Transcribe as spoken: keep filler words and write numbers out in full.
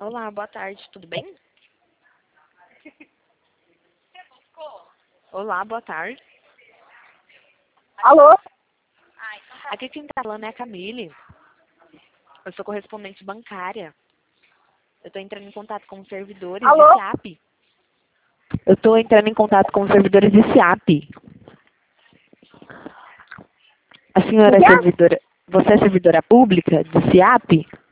Olá, boa tarde, tudo bem? Olá, boa tarde. Alô? Aqui quem tá falando é a Camille. Eu sou correspondente bancária. Eu tô entrando em contato com os servidores Alô? de SIAP. Eu tô entrando em contato com os servidores de SIAP. A senhora é Quê? servidora... Você é servidora pública de SIAP?